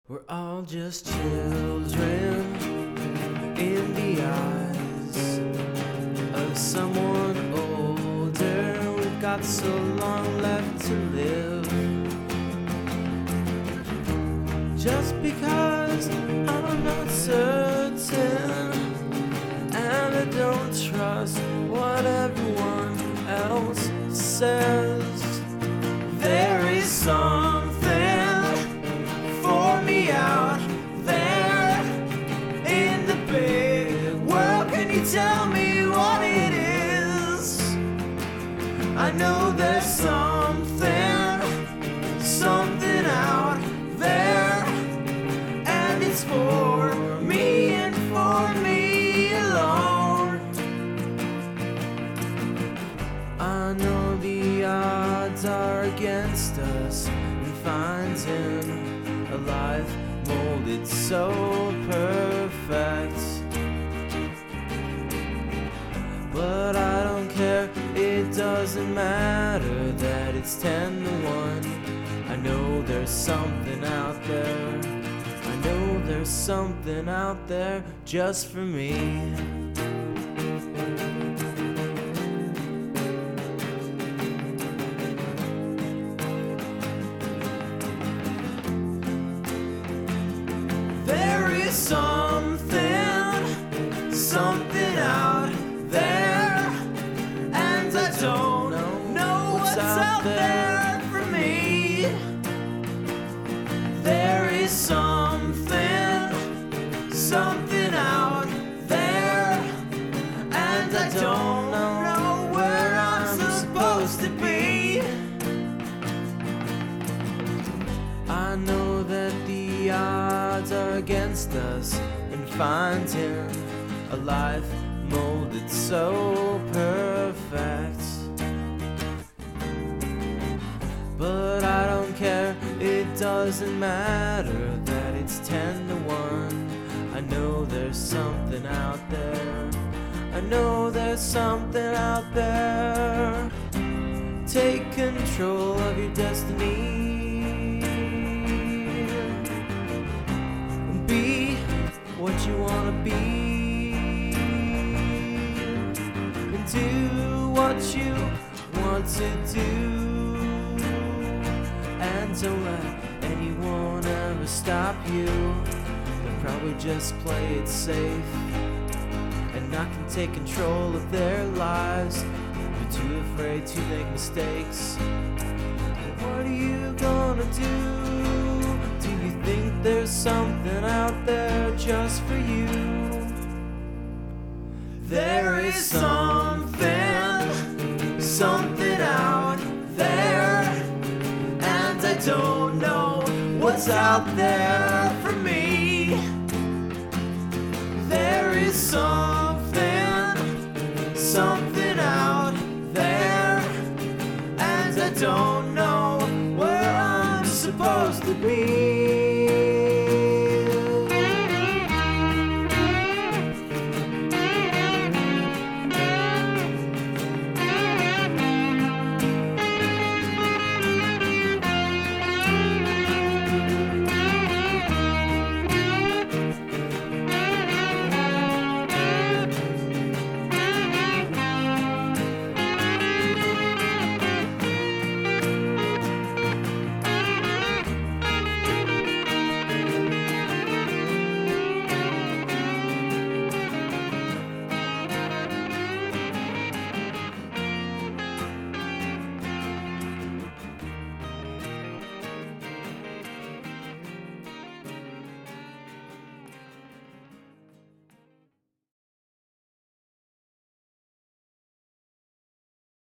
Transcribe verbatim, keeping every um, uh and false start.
We're all just children in the eyes of someone older. We've got so long left to live. Just because I'm not certain, and I don't trust what everyone else says, there is something for me out there in the big world. Can you tell me what it is? I know there's something, something out there, and it's for me and for me alone. I know the odds are against us, and finding a life molded so perfect. But I don't care, it doesn't matter that it's ten to one. I know there's something out there, I know there's something out there just for me. There is something, something out there, and I don't know what's out there for me. There is something, something out there, and I don't know where I'm supposed to be. I know that the odds are against us, and finding a life molded so perfect. But I don't care, it doesn't matter that it's ten to one. I know there's something out there, I know there's something out there. Take control of your destiny. Be what you wanna be, and do what you want to do, and don't let anyone ever stop you. They'll probably just play it safe and not can take control of their lives. They're too afraid to make mistakes. What are you gonna do? Do you think there's something out there just for you? There is something, something out there, and I don't know what's out there for me. There is something